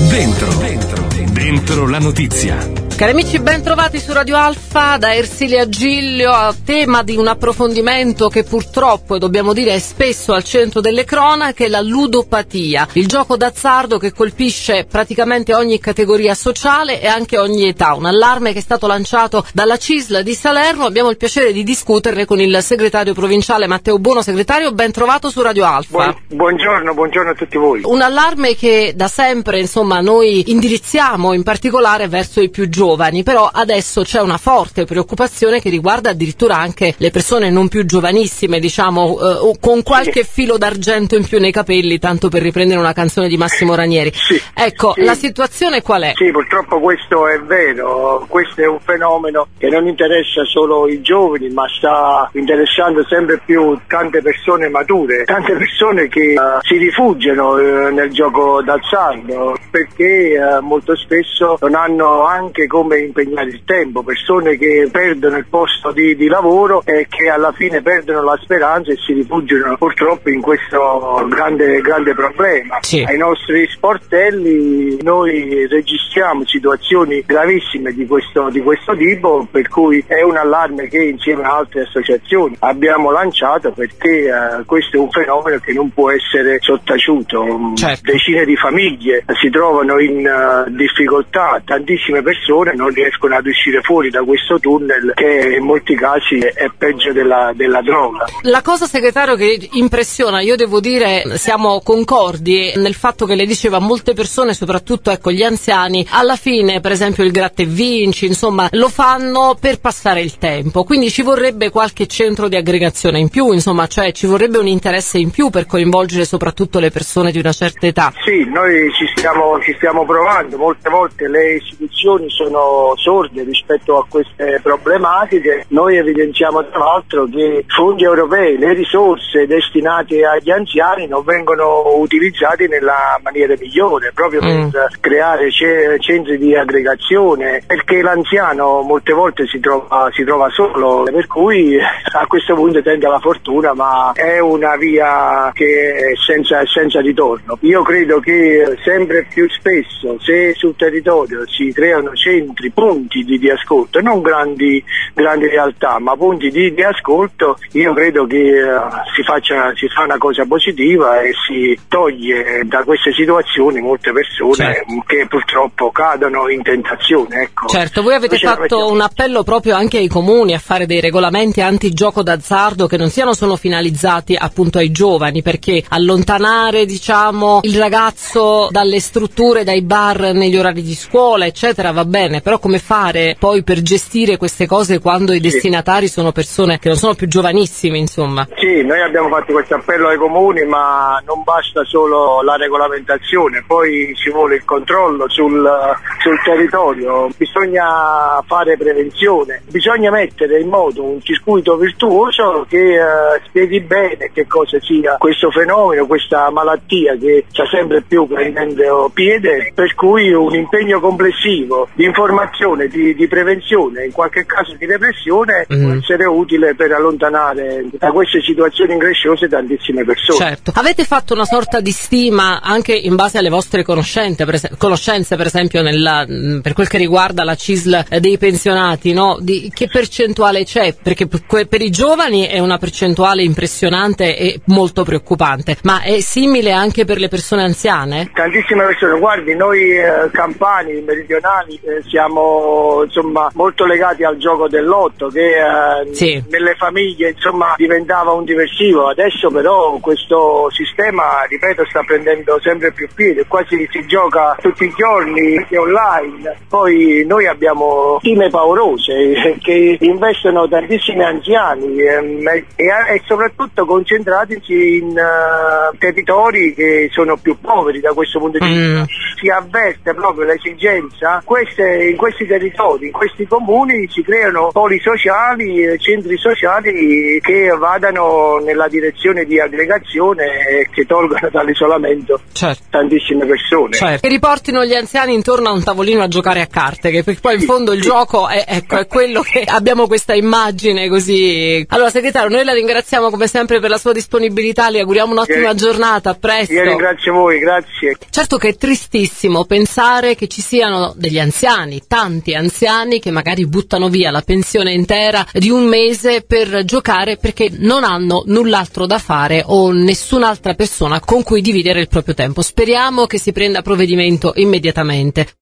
Dentro la notizia. Cari amici, ben trovati su Radio Alfa da Ersilia Giglio a tema di un approfondimento che purtroppo, e dobbiamo dire, è spesso al centro delle cronache, la ludopatia, il gioco d'azzardo che colpisce praticamente ogni categoria sociale e anche ogni età. Un allarme che è stato lanciato dalla CISL di Salerno. Abbiamo il piacere di discuterne con il segretario provinciale Matteo Buono. Segretario, ben trovato su Radio Alfa. Buongiorno a tutti voi. Un allarme che da sempre, noi indirizziamo in particolare verso i più giovani, però adesso c'è una forte preoccupazione che riguarda addirittura anche le persone non più giovanissime, con qualche filo d'argento in più nei capelli, tanto per riprendere una canzone di Massimo Ranieri. La situazione qual è? Sì, purtroppo questo è vero, questo è un fenomeno che non interessa solo i giovani, ma sta interessando sempre più tante persone mature, tante persone che si rifugiano nel gioco d'azzardo, perché molto spesso non hanno anche come impegnare il tempo, persone che perdono il posto di lavoro e che alla fine perdono la speranza e si rifugiano purtroppo in questo grande problema. Sì. Ai nostri sportelli noi registriamo situazioni gravissime di questo tipo, per cui è un allarme che insieme a altre associazioni abbiamo lanciato, perché questo è un fenomeno che non può essere sottaciuto. Certo. Decine di famiglie si trovano in difficoltà, tantissime persone non riescono ad uscire fuori da questo tunnel che in molti casi è peggio della droga. La cosa, segretario, che impressiona, io devo dire, siamo concordi nel fatto che lei diceva molte persone, soprattutto gli anziani, alla fine per esempio il gratta e vinci, lo fanno per passare il tempo, quindi ci vorrebbe qualche centro di aggregazione in più, cioè ci vorrebbe un interesse in più per coinvolgere soprattutto le persone di una certa età. Sì, noi ci stiamo provando, molte volte le istituzioni sono sorde rispetto a queste problematiche. Noi evidenziamo tra l'altro che fondi europei, le risorse destinate agli anziani non vengono utilizzate nella maniera migliore, proprio per creare centri di aggregazione, perché l'anziano molte volte si trova solo, per cui a questo punto tenta la fortuna, ma è una via che è senza ritorno. Io credo che sempre più spesso, se sul territorio si creano punti di ascolto, non grandi realtà, ma punti di ascolto, io credo che si fa una cosa positiva e si toglie da queste situazioni molte persone, certo, che purtroppo cadono in tentazione. Ecco. Certo, voi avete fatto un appello proprio anche ai comuni a fare dei regolamenti antigioco d'azzardo che non siano solo finalizzati appunto ai giovani, perché allontanare il ragazzo dalle strutture, dai bar negli orari di scuola eccetera va bene, però come fare poi per gestire queste cose quando i destinatari sono persone che non sono più giovanissimi, Sì, noi abbiamo fatto questo appello ai comuni, ma non basta solo la regolamentazione, poi ci vuole il controllo sul territorio, bisogna fare prevenzione, bisogna mettere in moto un circuito virtuoso che spieghi bene che cosa sia questo fenomeno, questa malattia che sta sempre più prendendo piede, per cui un impegno complessivo di informazione, di prevenzione, in qualche caso di repressione, può essere utile per allontanare da queste situazioni incresciose tantissime persone. Certo. Avete fatto una sorta di stima anche in base alle vostre conoscenze, per esempio per quel che riguarda la CISL dei pensionati, no? Di che percentuale c'è? Perché per i giovani è una percentuale impressionante e molto preoccupante, ma è simile anche per le persone anziane? Tantissime persone, guardi, noi campani, meridionali, siamo molto legati al gioco del lotto che nelle famiglie diventava un diversivo. Adesso però questo sistema, ripeto, sta prendendo sempre più piede, quasi si gioca tutti i giorni online. Poi noi abbiamo stime paurose che investono tantissimi anziani e soprattutto concentratisi in territori che sono più poveri da questo punto di vista. Si avverte proprio l'esigenza, queste in questi territori, in questi comuni si creano poli sociali, centri sociali che vadano nella direzione di aggregazione e che tolgano dall'isolamento tantissime persone. Che riportino gli anziani intorno a un tavolino a giocare a carte, che poi in fondo il gioco è quello che abbiamo questa immagine così. Allora segretario, noi la ringraziamo come sempre per la sua disponibilità, le auguriamo un'ottima giornata, a presto. Io ringrazio voi, grazie. Certo che è tristissimo pensare che ci siano degli anziani, tanti anziani che magari buttano via la pensione intera di un mese per giocare perché non hanno null'altro da fare o nessun'altra persona con cui dividere il proprio tempo. Speriamo che si prenda provvedimento immediatamente.